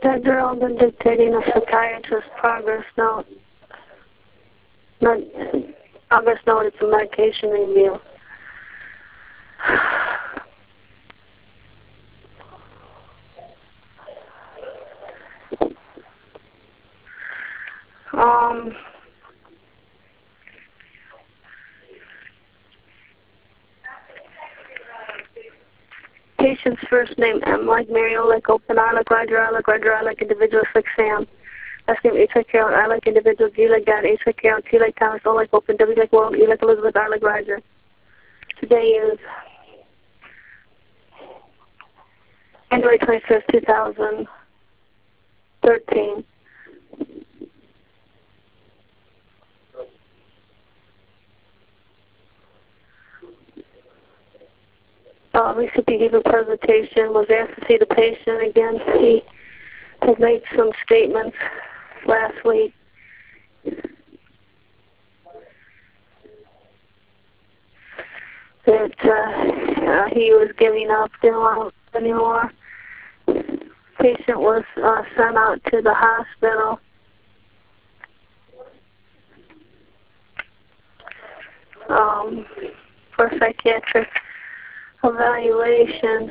Dr. Alden dictating a psychiatrist's progress note. Not progress note, it's a medication review. Patient's first name, M like Mary, O like open, R like Roger, I like individual, like Sam. Last name, H like Carol, I like individual, G like God, H like Carol, T like Thomas, O like open, W like world, E like Elizabeth, R like Roger. Today is January 25th, 2013. Recipient gave a presentation, was asked to see the patient again. He had made some statements last week. That he was giving up, didn't want to anymore. Patient was sent out to the hospital. For psychiatric evaluation.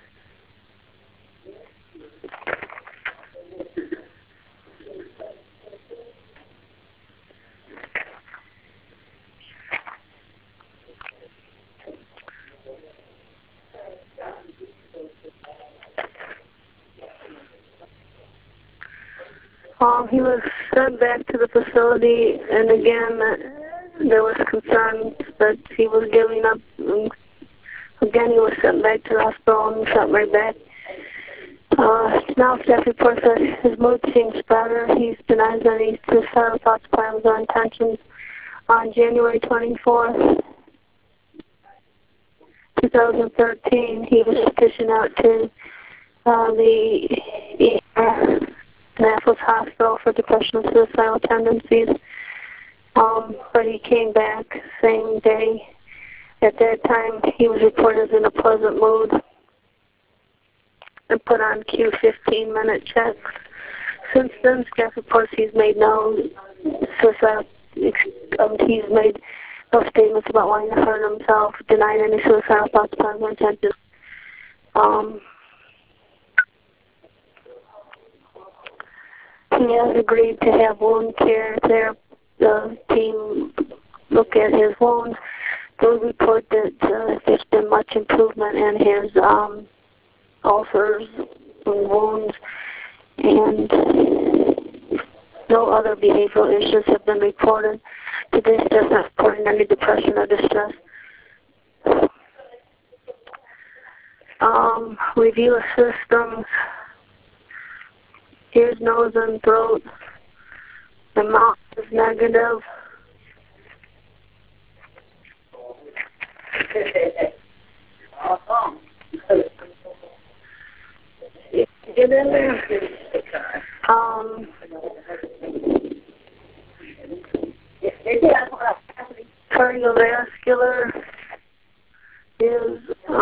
He was sent back to the facility, and again, there was concern that he was giving up. Again, he was sent back to the hospital and sent right back. Now staff reports that his mood seems better. He's denies any suicidal thoughts, plans, or intentions. On January 24th, 2013, he was petitioned out to the Annapolis Hospital for depression and suicidal tendencies. But he came back same day. At that time, he was reported in a pleasant mood and put on Q 15-minute checks. Since then, staff reports he's made no suicide. He's made no statements about wanting to hurt himself, denying any suicidal thoughts, plans, or intentions. He has agreed to have wound care. The team look at his wounds. They report that there's been much improvement in his ulcers and wounds, and no other behavioral issues have been reported. Today, staff not reporting any depression or distress. Review of systems. Ears, nose, and throat. The mouth is negative. Get in there. Cardiovascular is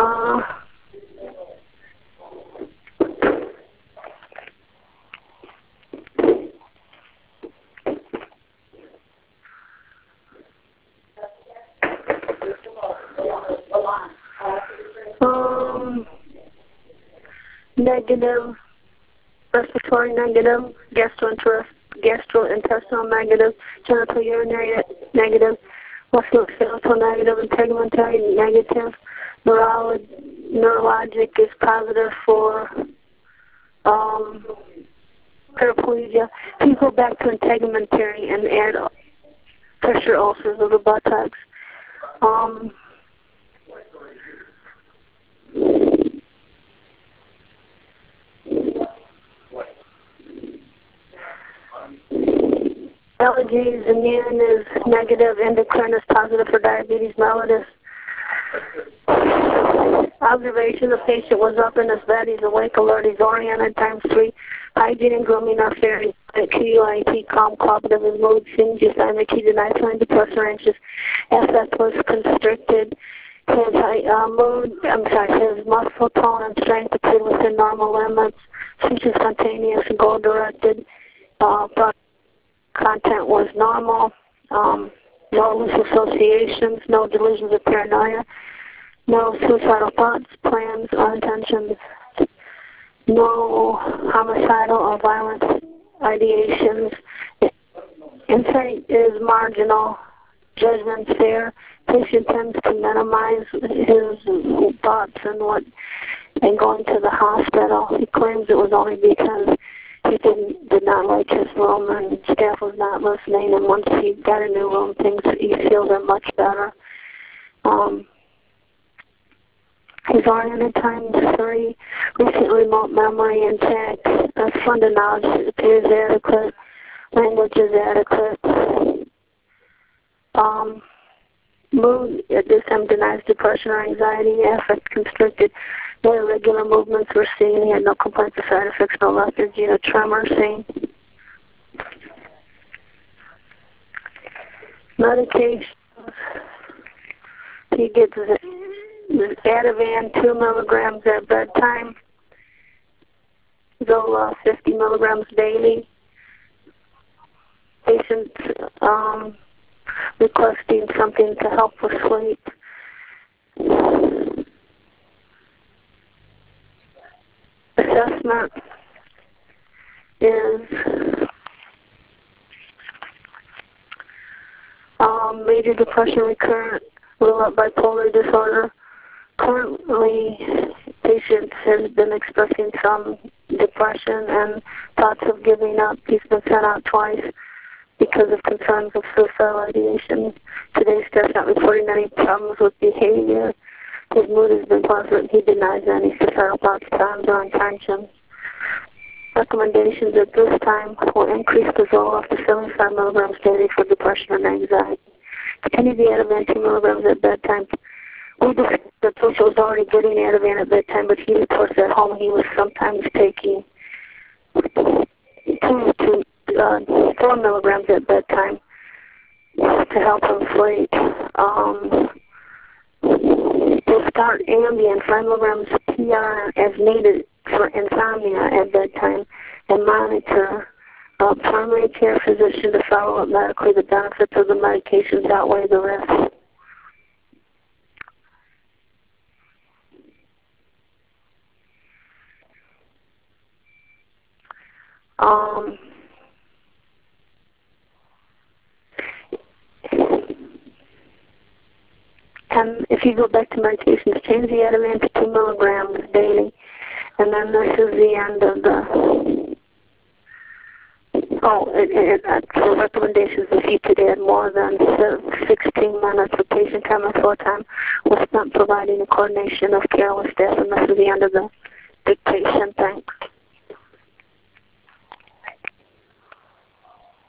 negative, respiratory negative, gastrointestinal negative, genital urinary negative, musculoskeletal negative, integumentary negative, neurologic is positive for paraplegia. If you go back to integumentary and add pressure ulcers of the buttocks, allergies, immune is negative, endocrine is positive for diabetes mellitus. Observation, the patient was up in his bed, he's awake, alert, he's oriented, times 3. Hygiene and grooming are fair, QUIP, calm, cooperative, his mood seems dynamic, he denies feeling depressed or anxious. Affect was constricted. His his muscle tone and strength appeared within normal limits. Speech is spontaneous and goal-directed. Thought content was normal. No loose associations, no delusions of paranoia, no suicidal thoughts, plans, or intentions, no homicidal or violent ideations. Insight is marginal. Judgment's fair. Patient tends to minimize his thoughts and going to the hospital. He claims it was only because he did not like his room and staff was not listening, and once he got a new room, he feels are much better. His oriented times 3, recent remote memory intact, funded knowledge appears adequate, language is adequate. Mood at this time denies depression or anxiety, affect constricted, no irregular movements were seen, he had no complaints of side effects, no lethargy, no tremor seen. Medication, he gets Ativan 2 milligrams at bedtime, Zola 50 milligrams daily. Patients requesting something to help with sleep. Assessment is major depression recurrent, rule out bipolar disorder. Currently, patient has been expressing some depression and thoughts of giving up. He's been sent out twice because of concerns of suicidal ideation. Today's staff not reporting any problems with behavior. His mood has been positive. He denies any suicidal thoughts, plans, or intentions. Recommendations at this time will increase the Zoloft to 75 milligrams daily for depression and anxiety. Continue the Ativan 2 milligrams at bedtime. We discussed that Social was already getting Ativan at bedtime, but he reports at home he was sometimes taking 2 to 4 milligrams at bedtime to help him sleep. We'll start Ambien 5 milligrams PR as needed for insomnia at bedtime and monitor a primary care physician to follow up medically. The benefits of the medications outweigh the risks. And if you go back to medications, change the Ativan to 2 milligrams daily. And then this is the end of the... for recommendations, if you could add more than 16 minutes of patient time and floor time was spent providing a coordination of care with staff, and this is the end of the dictation. Thanks.